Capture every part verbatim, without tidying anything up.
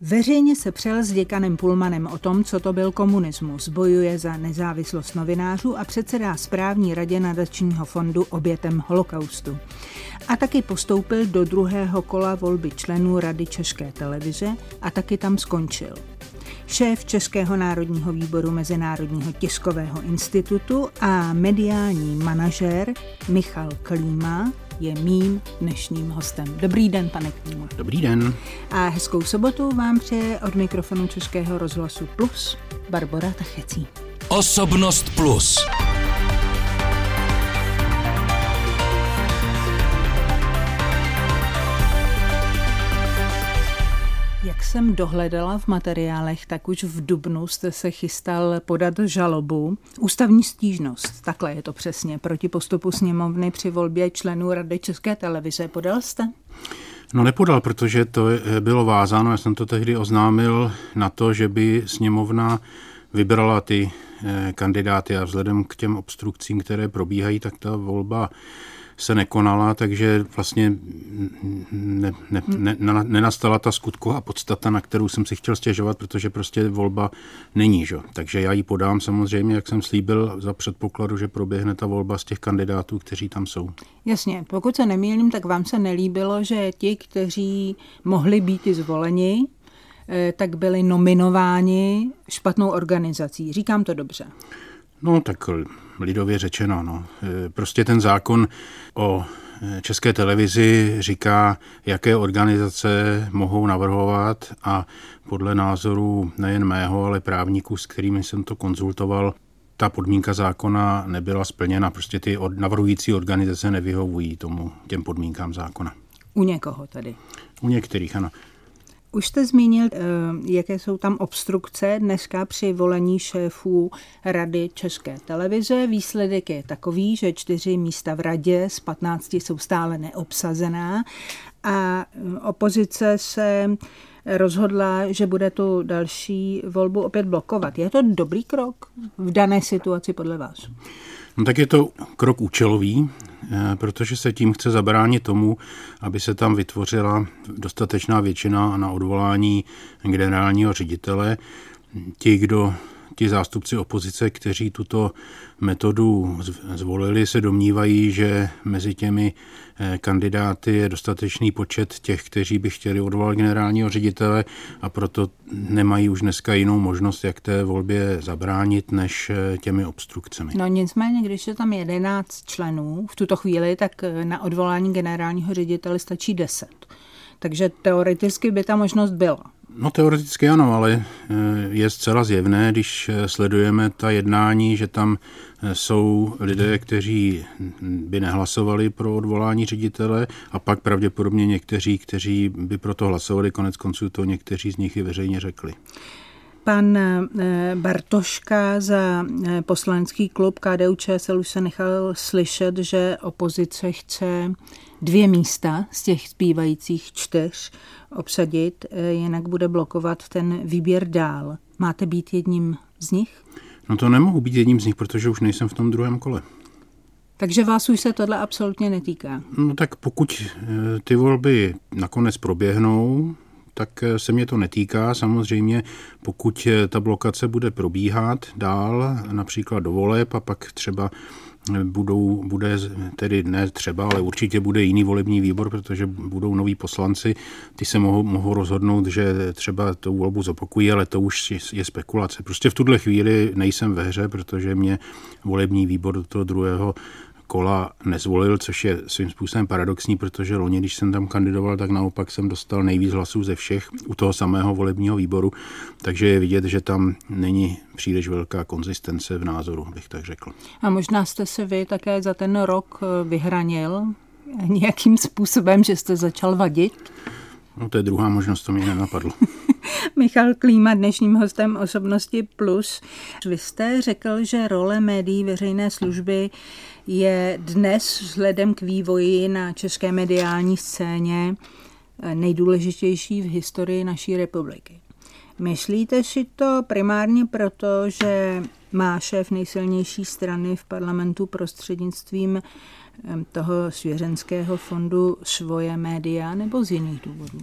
Veřejně se přel s děkanem Pullmanem o tom, co to byl komunismus, bojuje za nezávislost novinářů a předsedá správní radě nadačního fondu obětem holokaustu. A taky postoupil do druhého kola volby členů Rady České televize a taky tam skončil. Šéf Českého národního výboru Mezinárodního tiskového institutu a mediální manažér Michal Klíma je mým dnešním hostem. Dobrý den, pane Klíma. Dobrý den. A hezkou sobotu vám přeje od mikrofonu Českého rozhlasu Plus Barbora Tachecí. Osobnost Plus. Jak jsem dohledala v materiálech, tak už v dubnu jste se chystal podat žalobu, ústavní stížnost, takhle je to přesně, proti postupu sněmovny při volbě členů Rady České televize. Podal jste? No nepodal, protože to bylo vázáno, já jsem to tehdy oznámil na to, že by sněmovna vybrala ty kandidáty a vzhledem k těm obstrukcím, které probíhají, tak ta volba se nekonala, takže vlastně ne, ne, ne, nenastala ta skutková podstata, na kterou jsem si chtěl stěžovat, protože prostě volba není. Že? Takže já ji podám samozřejmě, jak jsem slíbil, za předpokladu, že proběhne ta volba z těch kandidátů, kteří tam jsou. Jasně, pokud se nemýlím, tak vám se nelíbilo, že ti, kteří mohli být i zvoleni, tak byli nominováni špatnou organizací. Říkám to dobře. No tak lidově řečeno, no. Prostě ten zákon o České televizi říká, jaké organizace mohou navrhovat a podle názoru nejen mého, ale právníků, s kterými jsem to konzultoval, ta podmínka zákona nebyla splněna. Prostě ty navrhující organizace nevyhovují tomu těm podmínkám zákona. U někoho tedy? U některých, ano. Už jste zmínil, jaké jsou tam obstrukce dneska při volení šéfů Rady České televize. Výsledek je takový, že čtyři místa v radě z patnácti jsou stále neobsazená a opozice se rozhodla, že bude tu další volbu opět blokovat. Je to dobrý krok v dané situaci podle vás? No tak je to krok účelový, protože se tím chce zabránit tomu, aby se tam vytvořila dostatečná většina na odvolání generálního ředitele. Ti, kdo, ti zástupci opozice, kteří tuto metodu zvolili, se domnívají, že mezi těmi kandidáty je dostatečný počet těch, kteří by chtěli odvolat generálního ředitele a proto nemají už dneska jinou možnost, jak té volbě zabránit, než těmi obstrukcemi. No nicméně, když je tam jedenáct členů v tuto chvíli, tak na odvolání generálního ředitele stačí deset. Takže teoreticky by ta možnost byla. No teoreticky ano, ale je zcela zjevné, když sledujeme ta jednání, že tam jsou lidé, kteří by nehlasovali pro odvolání ředitele a pak pravděpodobně někteří, kteří by pro to hlasovali, konec konců to někteří z nich i veřejně řekli. Pan Bartoška za poslanecký klub K D U Č S L už se nechal slyšet, že opozice chce dvě místa z těch zbývajících čtyř obsadit, jinak bude blokovat ten výběr dál. Máte být jedním z nich? No to nemohu být jedním z nich, protože už nejsem v tom druhém kole. Takže vás už se tohle absolutně netýká? No tak pokud ty volby nakonec proběhnou, tak se mě to netýká. Samozřejmě, pokud ta blokace bude probíhat dál, například do voleb a pak třeba budou, bude tedy ne třeba, ale určitě bude jiný volební výbor, protože budou noví poslanci, ty se mohou, mohou rozhodnout, že třeba tu volbu zopakují, ale to už je, je spekulace. Prostě v tuhle chvíli nejsem ve hře, protože mě volební výbor do toho druhého kola nezvolil, což je svým způsobem paradoxní, protože loni, když jsem tam kandidoval, tak naopak jsem dostal nejvíc hlasů ze všech u toho samého volebního výboru, takže je vidět, že tam není příliš velká konzistence v názoru, bych tak řekl. A možná jste se vy také za ten rok vyhranil nějakým způsobem, že jste začal vadit? No to je druhá možnost, to mě nenapadlo. Michal Klíma, dnešním hostem Osobnosti Plus. Vy jste řekl, že role médií veřejné služby je dnes vzhledem k vývoji na české mediální scéně nejdůležitější v historii naší republiky. Myslíte si to primárně proto, že má šéf nejsilnější strany v parlamentu prostřednictvím toho svěřenského fondu svoje média, nebo z jiných důvodů?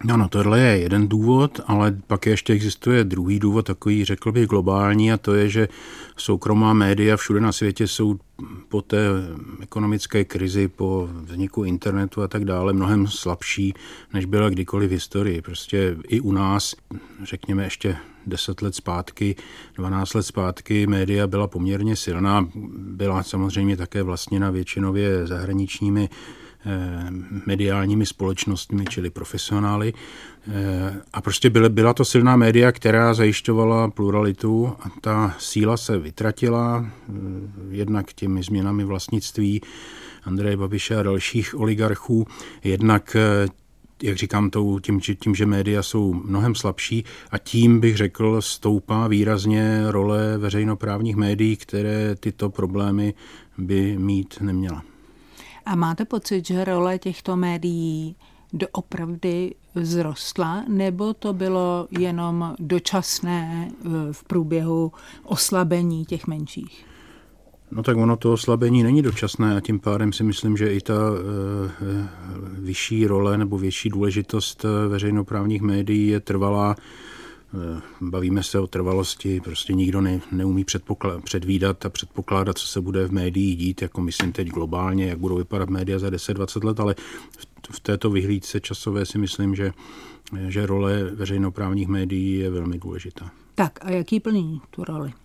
Ano, tohle je jeden důvod, ale pak ještě existuje druhý důvod, takový řekl bych globální, a to je, že soukromá média všude na světě jsou po té ekonomické krizi, po vzniku internetu a tak dále mnohem slabší, než byla kdykoliv v historii. Prostě i u nás, řekněme ještě deset let zpátky, dvanáct let zpátky, média byla poměrně silná, byla samozřejmě také vlastněna většinově zahraničními mediálními společnostmi, čili profesionály. A prostě byla, byla to silná média, která zajišťovala pluralitu a ta síla se vytratila jednak těmi změnami vlastnictví Andreje Babiše a dalších oligarchů, jednak jak říkám, tím, tím, že média jsou mnohem slabší a tím, bych řekl, stoupá výrazně role veřejnoprávních médií, které tyto problémy by mít neměla. A máte pocit, že role těchto médií doopravdy vzrostla, nebo to bylo jenom dočasné v průběhu oslabení těch menších? No tak ono to oslabení není dočasné a tím pádem si myslím, že i ta e, vyšší role nebo větší důležitost veřejnoprávních médií je trvalá. Bavíme se o trvalosti, prostě nikdo ne, neumí předvídat a předpokládat, co se bude v médiích dít, jako myslím teď globálně, jak budou vypadat média za deset dvacet let, ale v, v této vyhlídce časové si myslím, že, že role veřejnoprávních médií je velmi důležitá. Tak a jaký plní tu roli?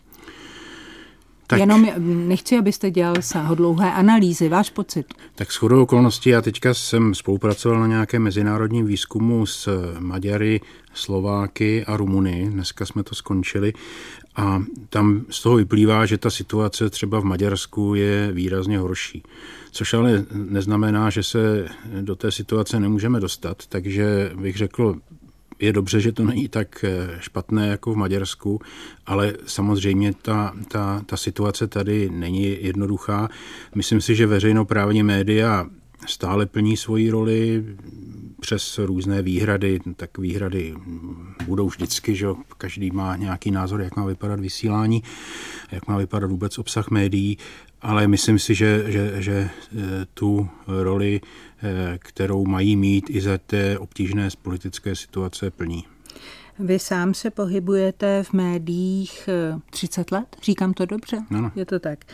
Tak, Jenom nechci, abyste dělal sáhodlouhé analýzy, váš pocit. Tak shodou okolností, já teďka jsem spolupracoval na nějakém mezinárodním výzkumu s Maďary, Slováky a Rumuny. Dneska jsme to skončili a tam z toho vyplývá, že ta situace třeba v Maďarsku je výrazně horší. Což ale neznamená, že se do té situace nemůžeme dostat, takže bych řekl, je dobře, že to není tak špatné jako v Maďarsku, ale samozřejmě ta, ta, ta situace tady není jednoduchá. Myslím si, že veřejnoprávní média stále plní svoji roli přes různé výhrady. Tak výhrady budou vždycky, že každý má nějaký názor, jak má vypadat vysílání, jak má vypadat vůbec obsah médií, ale myslím si, že, že, že tu roli, kterou mají mít i za té obtížné politické situace, plní. Vy sám se pohybujete v médiích třicet let, říkám to dobře? Ano. Je to tak.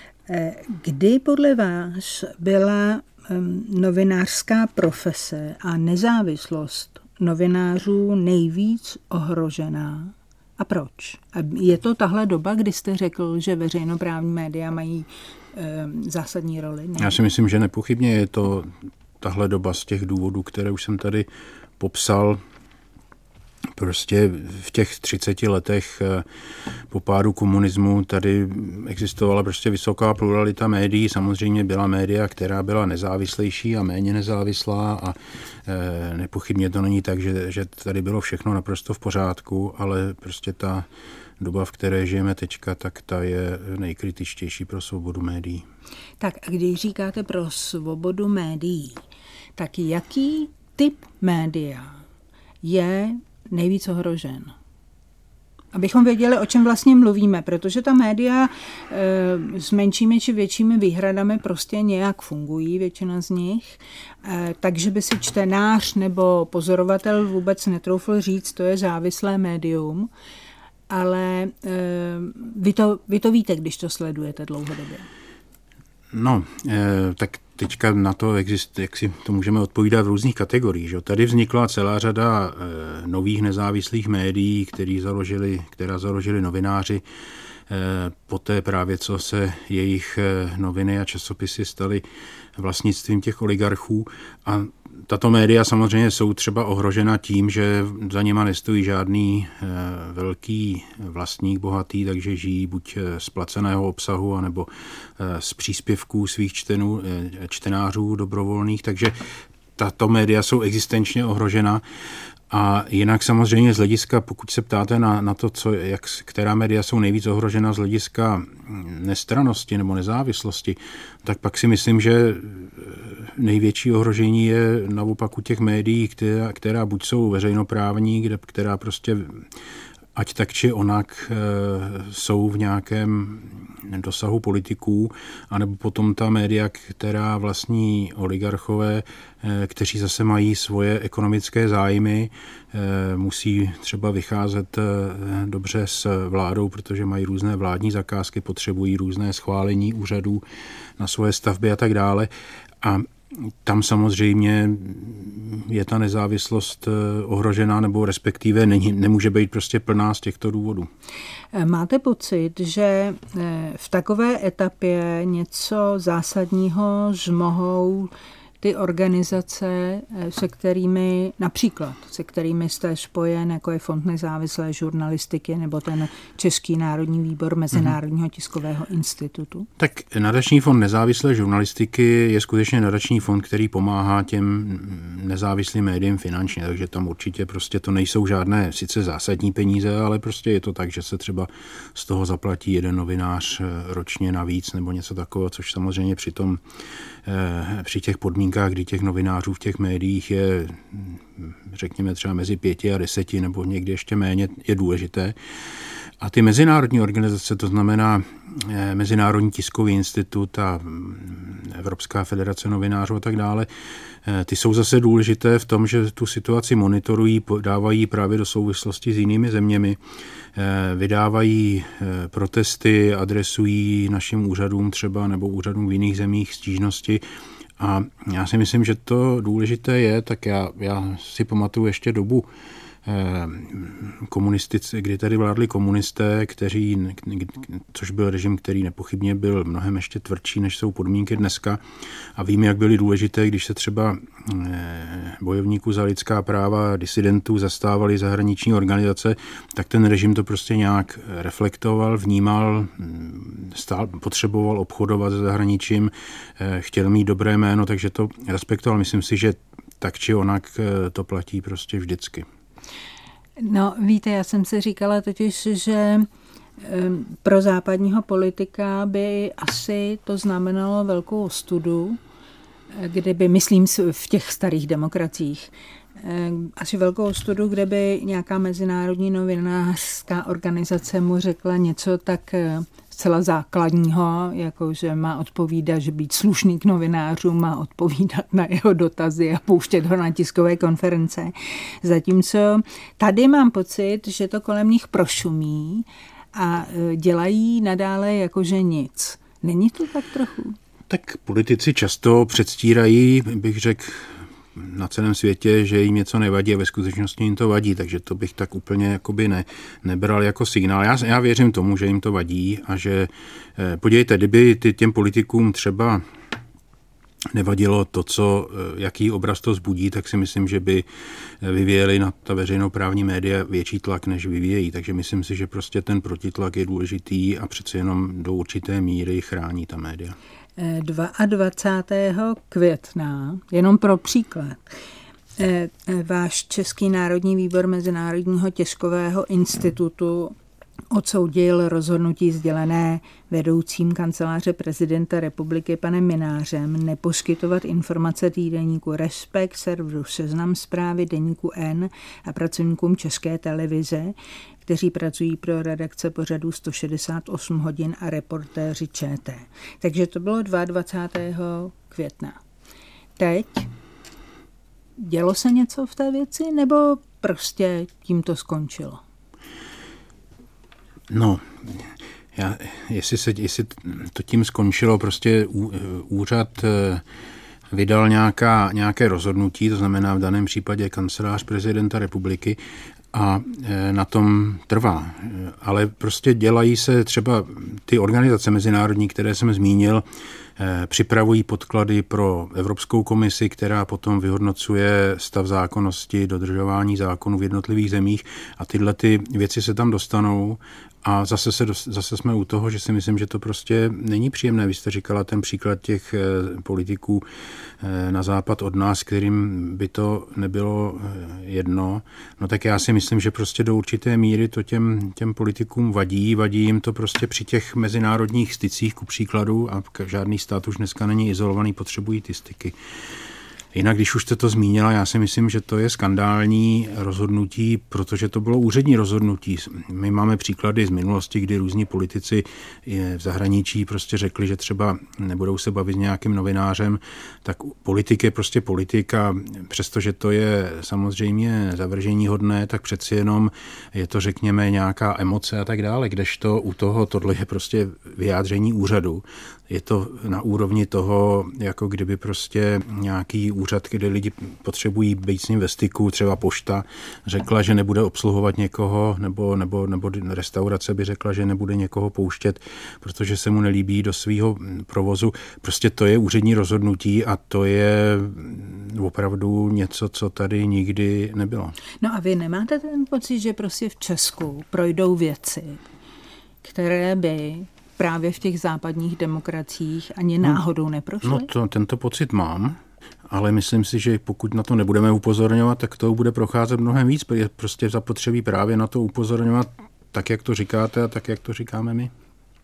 Kdy podle vás byla novinářská profese a nezávislost novinářů nejvíc ohrožená? A proč? A je to tahle doba, kdy jste řekl, že veřejnoprávní média mají e, zásadní roli? Ne? Já si myslím, že nepochybně je to tahle doba z těch důvodů, které už jsem tady popsal. Prostě v těch třiceti letech po pádu komunismu tady existovala prostě vysoká pluralita médií. Samozřejmě byla média, která byla nezávislejší a méně nezávislá a nepochybně to není tak, že, že tady bylo všechno naprosto v pořádku, ale prostě ta doba, v které žijeme teďka, tak ta je nejkritičtější pro svobodu médií. Tak a když říkáte pro svobodu médií, tak jaký typ média je nejvíc ohrožen? Abychom věděli, o čem vlastně mluvíme, protože ta média e, s menšími či většími výhradami prostě nějak fungují, většina z nich, e, takže by si čtenář nebo pozorovatel vůbec netroufl říct, to je závislé médium, ale e, vy, to, vy to víte, když to sledujete dlouhodobě. No, e, tak teďka na to existuje, jak si to můžeme odpovídat v různých kategoriích. Že? Tady vznikla celá řada e, nových nezávislých médií, který založili, která založili novináři e, poté právě, co se jejich e, noviny a časopisy staly vlastnictvím těch oligarchů. A tato média samozřejmě jsou třeba ohrožena tím, že za nima nestojí žádný e, velký vlastník bohatý, takže žijí buď z placeného obsahu, anebo e, z příspěvků svých čtenů, e, čtenářů dobrovolných, takže tato média jsou existenčně ohrožena. A jinak samozřejmě z hlediska, pokud se ptáte na, na to, co, jak, která média jsou nejvíc ohrožena z hlediska nestrannosti nebo nezávislosti, tak pak si myslím, že největší ohrožení je naopak u těch médií, která, která buď jsou veřejnoprávní, kde, která prostě ať tak či onak jsou v nějakém dosahu politiků, anebo potom ta média, která vlastní oligarchové, kteří zase mají svoje ekonomické zájmy, musí třeba vycházet dobře s vládou, protože mají různé vládní zakázky, potřebují různé schválení úřadů na svoje stavby a tak dále. A tam samozřejmě je ta nezávislost ohrožená, nebo respektive není, nemůže být prostě plná z těchto důvodů. Máte pocit, že v takové etapě něco zásadního zmohou ty organizace, se kterými, například, se kterými jste spojen, jako je Fond nezávislé žurnalistiky nebo ten Český národní výbor Mezinárodního tiskového institutu? Tak nadační fond nezávislé žurnalistiky je skutečně nadační fond, který pomáhá těm nezávislým médiím finančně, takže tam určitě prostě to nejsou žádné sice zásadní peníze, ale prostě je to tak, že se třeba z toho zaplatí jeden novinář ročně navíc nebo něco takového, což samozřejmě při tom, při těch podmínkách, kdy těch novinářů v těch médiích je, řekněme třeba mezi pěti a deseti nebo někdy ještě méně, je důležité. A ty mezinárodní organizace, to znamená Mezinárodní tiskový institut a Evropská federace novinářů a tak dále, ty jsou zase důležité v tom, že tu situaci monitorují, dávají právě do souvislosti s jinými zeměmi, vydávají protesty, adresují našim úřadům třeba nebo úřadům v jiných zemích stížnosti. A já si myslím, že to důležité je, tak já, já si pamatuju ještě dobu komunistici, kdy tady vládli komunisté, kteří, což byl režim, který nepochybně byl mnohem ještě tvrdší, než jsou podmínky dneska. A víme, jak byly důležité, když se třeba bojovníků za lidská práva, disidentů zastávali zahraniční organizace, tak ten režim to prostě nějak reflektoval, vnímal, stál, potřeboval obchodovat se zahraničím, chtěl mít dobré jméno, takže to respektoval. Myslím si, že tak či onak to platí prostě vždycky. No víte, já jsem si říkala totiž, že pro západního politika by asi to znamenalo velkou ostudu, kdyby, myslím v těch starých demokraciích, asi velkou ostudu, kde by nějaká mezinárodní novinářská organizace mu řekla něco tak zcela základního, jako že má odpovídat, že být slušný k novinářům, má odpovídat na jeho dotazy a pouštět ho na tiskové konference. Zatímco tady mám pocit, že to kolem nich prošumí a dělají nadále jakože nic. Není to tak trochu? Tak politici často předstírají, bych řekl, na celém světě, že jim něco nevadí a ve skutečnosti jim to vadí, takže to bych tak úplně jakoby ne, nebral jako signál. Já, já věřím tomu, že jim to vadí a že, podívejte, kdyby ty, těm politikům třeba nevadilo to, co, jaký obraz to vzbudí, tak si myslím, že by vyvíjeli na ta veřejnoprávní média větší tlak, než vyvíjejí. Takže myslím si, že prostě ten protitlak je důležitý a přece jenom do určité míry chrání ta média. dvacátého druhého května, jenom pro příklad, váš Český národní výbor Mezinárodního tiskového institutu odsoudil rozhodnutí sdělené vedoucím kanceláře prezidenta republiky panem Mynářem neposkytovat informace týdeníku Respekt, serveru Seznam Zprávy, deníku N a pracovníkům České televize, kteří pracují pro redakce pořadů sto šedesát osm hodin a reportéři ČT. Takže to bylo dvacátého druhého května. Teď dělo se něco v té věci, nebo prostě tím to skončilo? No, já, jestli, se, jestli to tím skončilo, prostě úřad vydal nějaká, nějaké rozhodnutí, to znamená v daném případě kancelář prezidenta republiky, a na tom trvá. Ale prostě dělají se třeba ty organizace mezinárodní, které jsem zmínil, připravují podklady pro Evropskou komisi, která potom vyhodnocuje stav zákonnosti, dodržování zákonů v jednotlivých zemích a tyhle ty věci se tam dostanou. A zase, se, zase jsme u toho, že si myslím, že to prostě není příjemné. Vy jste říkala ten příklad těch politiků na západ od nás, kterým by to nebylo jedno. No tak já si myslím, že prostě do určité míry to těm, těm politikům vadí. Vadí jim to prostě při těch mezinárodních stycích, ku příkladu, a žádný stát už dneska není izolovaný, potřebují ty styky. Jinak, když už jste to zmínila, já si myslím, že to je skandální rozhodnutí, protože to bylo úřední rozhodnutí. My máme příklady z minulosti, kdy různí politici v zahraničí prostě řekli, že třeba nebudou se bavit s nějakým novinářem, tak politik je prostě politik a přestože to je samozřejmě zavrženíhodné, tak přeci jenom je to, řekněme, nějaká emoce a tak dále, kdežto u toho tohle je prostě vyjádření úřadu. Je to na úrovni toho, jako kdyby prostě nějaký úřad, kde lidi potřebují být s ním ve styku, třeba pošta, řekla, že nebude obsluhovat někoho, nebo, nebo, nebo restaurace by řekla, že nebude někoho pouštět, protože se mu nelíbí do svého provozu. Prostě to je úřední rozhodnutí a to je opravdu něco, co tady nikdy nebylo. No a vy nemáte ten pocit, že prostě v Česku projdou věci, které by právě v těch západních demokraciích ani náhodou neprošly? No to, tento pocit mám, ale myslím si, že pokud na to nebudeme upozorňovat, tak to bude procházet mnohem víc. Je prostě zapotřebí právě na to upozorňovat tak, jak to říkáte a tak, jak to říkáme my.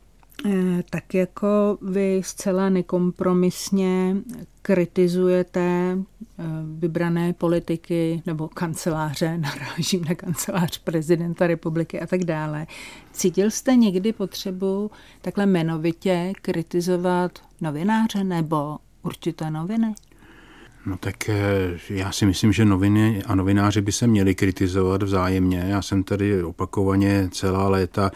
Tak jako vy zcela nekompromisně kritizujete vybrané politiky nebo kanceláře, narážím na kancelář prezidenta republiky a tak dále. Cítil jste někdy potřebu takhle jmenovitě kritizovat novináře nebo určité noviny? No tak já si myslím, že noviny a novináři by se měli kritizovat vzájemně. Já jsem tady opakovaně celá léta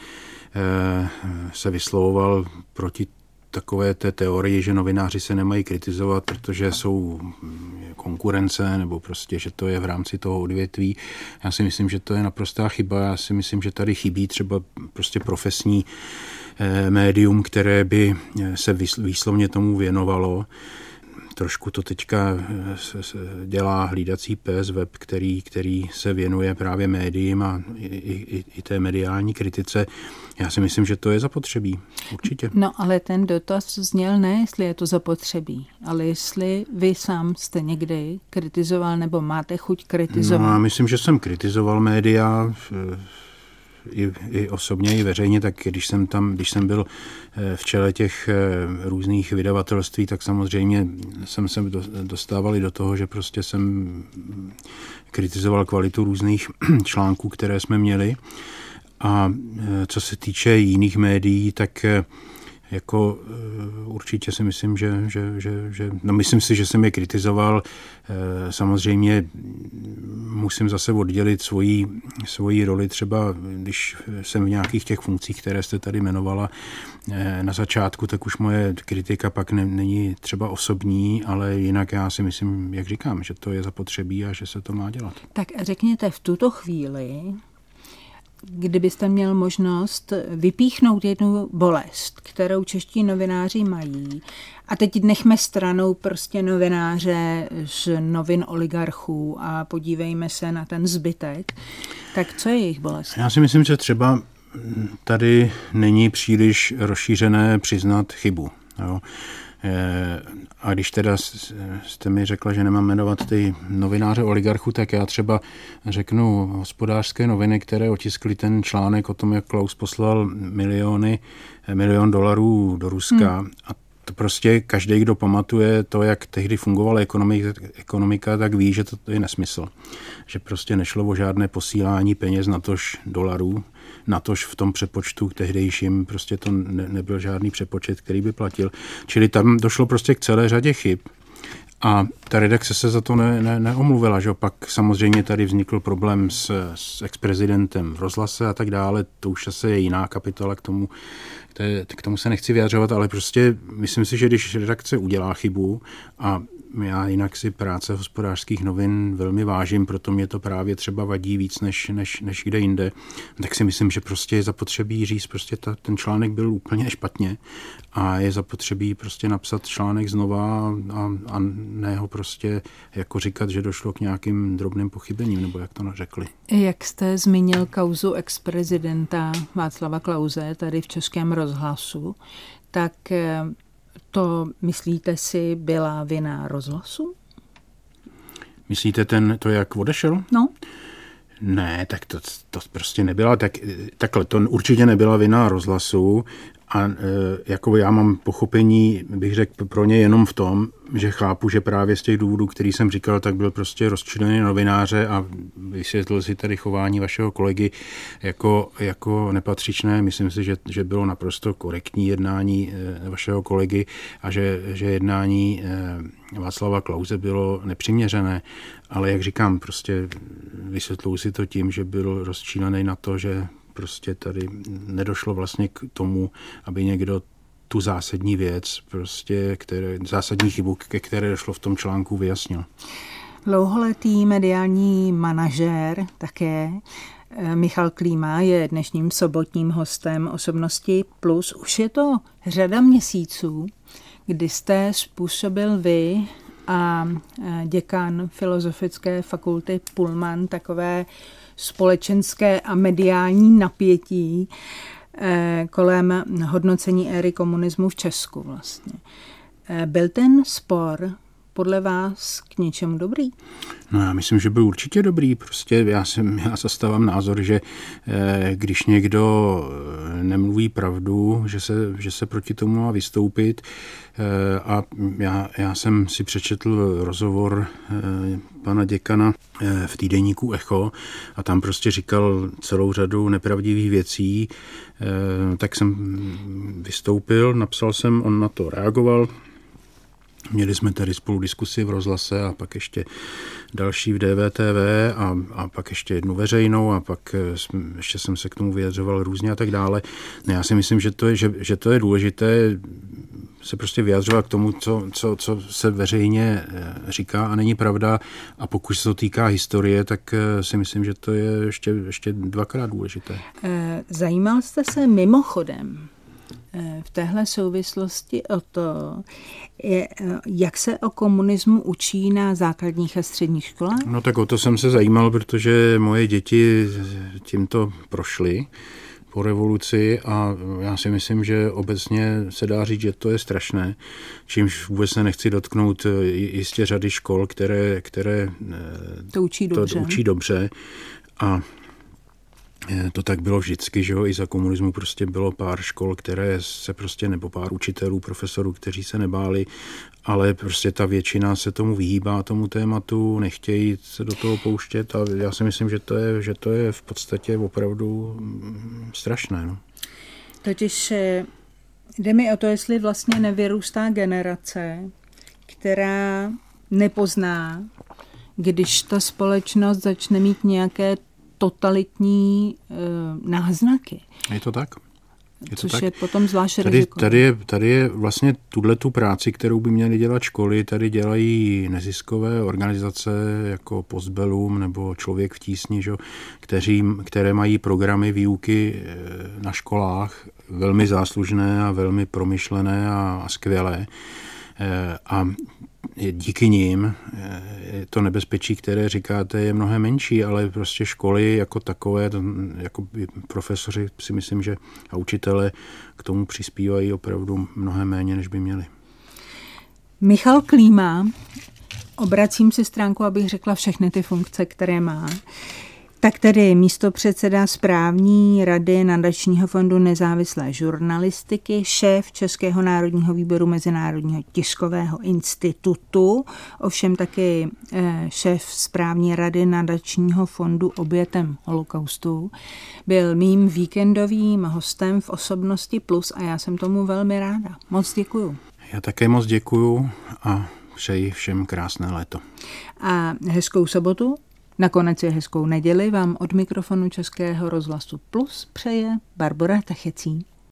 se vyslovoval proti takové té teorii, že novináři se nemají kritizovat, protože jsou konkurence nebo prostě, že to je v rámci toho odvětví. Já si myslím, že to je naprostá chyba. Já si myslím, že tady chybí třeba prostě profesní médium, které by se výslovně tomu věnovalo. Trošku to teďka dělá hlídací pes web, který, který se věnuje právě médiím a i, i, i té mediální kritice. Já si myslím, že to je zapotřebí. Určitě. No ale ten dotaz zněl ne, jestli je to zapotřebí, ale jestli vy sám jste někdy kritizoval nebo máte chuť kritizovat. No, já myslím, že jsem kritizoval média I, i osobně, i veřejně, tak když jsem tam, když jsem byl v čele těch různých vydavatelství, tak samozřejmě jsem se dostával i do toho, že prostě jsem kritizoval kvalitu různých článků, které jsme měli. A co se týče jiných médií, tak jako určitě si myslím, že, že, že, že no myslím si, že jsem je kritizoval. Samozřejmě musím zase oddělit svoji, svoji roli, třeba když jsem v nějakých těch funkcích, které jste tady jmenovala na začátku, tak už moje kritika pak ne, není třeba osobní, ale jinak já si myslím, jak říkám, že to je zapotřebí a že se to má dělat. Tak řekněte v tuto chvíli, kdybyste měl možnost vypíchnout jednu bolest, kterou čeští novináři mají, a teď nechme stranou prostě novináře z novin oligarchů a podívejme se na ten zbytek, tak co je jejich bolest? Já si myslím, že třeba tady není příliš rozšířené přiznat chybu. Jo. A když teda jste mi řekla, že nemám jmenovat ty novináře oligarchů, tak já třeba řeknu Hospodářské noviny, které otiskly ten článek o tom, jak Klaus poslal miliony, milion dolarů do Ruska. Hmm. A to prostě každý, kdo pamatuje to, jak tehdy fungovala ekonomika, ekonomika, tak ví, že to je nesmysl. Že prostě nešlo o žádné posílání peněz, natož dolarů, natož v tom přepočtu tehdejším, prostě to ne, nebyl žádný přepočet, který by platil. Čili tam došlo prostě k celé řadě chyb. A ta redakce se za to ne, ne, neomluvila, že pak samozřejmě tady vznikl problém s, s exprezidentem v rozhlase a tak dále, to už asi je jiná kapitola, k tomu, k tomu se nechci vyjadřovat, ale prostě myslím si, že když redakce udělá chybu a já jinak si práce Hospodářských novin velmi vážím, proto mě to právě třeba vadí víc než, než, než kde jinde, tak si myslím, že prostě je zapotřebí říct, prostě ta, ten článek byl úplně špatně a je zapotřebí prostě napsat článek znova a, a ne ho prostě jako říkat, že došlo k nějakým drobným pochybením, nebo jak to řekli. Jak jste zmínil kauzu ex-prezidenta Václava Klause tady v Českém rozhlasu, tak to, myslíte si, byla vina rozhlasu? Myslíte ten, to, jak odešel? No. Ne, tak to, to prostě nebyla, tak, takhle, to určitě nebyla vina rozhlasu A jako já mám pochopení, bych řekl, pro ně jenom v tom, že chápu, že právě z těch důvodů, který jsem říkal, tak byl prostě rozčilený novináře a vysvětlil si tady chování vašeho kolegy jako, jako nepatřičné. Myslím si, že, že bylo naprosto korektní jednání vašeho kolegy a že, že jednání Václava Klause bylo nepřiměřené. Ale jak říkám, prostě vysvětluji si to tím, že byl rozčilený na to, že prostě tady nedošlo vlastně k tomu, aby někdo tu zásadní věc, prostě které, zásadní chybu, ke které došlo v tom článku, vyjasnil. Dlouholetý mediální manažér také Michal Klíma je dnešním sobotním hostem Osobnosti plus. Už je to řada měsíců, kdy jste způsobil vy a děkan Filozofické fakulty Pullman takové společenské a mediální napětí kolem hodnocení éry komunismu v Česku vlastně. Byl ten spor podle vás k něčemu dobrý? No já myslím, že byl určitě dobrý. Prostě já, jsem, já zastávám názor, že eh, když někdo nemluví pravdu, že se, že se proti tomu má vystoupit. Eh, a já, já jsem si přečetl rozhovor eh, pana děkana eh, v týdeníku Echo a tam prostě říkal celou řadu nepravdivých věcí. Eh, tak jsem vystoupil, napsal jsem, on na to reagoval. Měli jsme tady spolu diskusi v rozhlase a pak ještě další v D V T V a, a pak ještě jednu veřejnou a pak jsme, ještě jsem se k tomu vyjadřoval různě a tak dále. No já si myslím, že to je, že, že to je důležité se prostě vyjadřovat k tomu, co, co, co se veřejně říká a není pravda. A pokud se to týká historie, tak si myslím, že to je ještě, ještě dvakrát důležité. Zajímal jste se mimochodem v téhle souvislosti o to, jak se o komunismu učí na základních a středních školách? No tak o to jsem se zajímal, protože moje děti tímto prošly po revoluci a já si myslím, že obecně se dá říct, že to je strašné, čímž vůbec se nechci dotknout jistě řady škol, které, které to učí dobře. To učí dobře a to tak bylo vždycky, že jo, i za komunismu prostě bylo pár škol, které se prostě, nebo pár učitelů, profesorů, kteří se nebáli, ale prostě ta většina se tomu vyhýbá, tomu tématu, nechtějí se do toho pouštět a já si myslím, že to je, že to je v podstatě opravdu strašné. No. Totiž jde mi o to, jestli vlastně nevyrůstá generace, která nepozná, když ta společnost začne mít nějaké totalitní e, náznaky. Je to tak? Je to Což tak? je potom zvlášť tady, riziko. Tady je, tady je vlastně tuhletu práci, kterou by měly dělat školy, tady dělají neziskové organizace jako Postbellum nebo Člověk v tísni, že, kteří, které mají programy výuky na školách velmi záslužné a velmi promyšlené a, a skvělé. A díky nim to nebezpečí, které říkáte, je mnohem menší, ale prostě školy jako takové, jako profesoři si myslím, že a učitelé k tomu přispívají opravdu mnohem méně, než by měli. Michal Klíma, obracím si stránku, abych řekla všechny ty funkce, které má. Tak tedy místopředseda správní rady Nadačního fondu nezávislé žurnalistiky, šéf Českého národního výboru Mezinárodního tiskového institutu, ovšem taky šéf správní rady Nadačního fondu obětem holokaustu, byl mým víkendovým hostem v Osobnosti plus a já jsem tomu velmi ráda. Moc děkuju. Já také moc děkuju a přeji všem krásné léto. A hezkou sobotu. Nakonec je hezkou neděli vám od mikrofonu Českého rozhlasu Plus přeje Barbora Tachecí.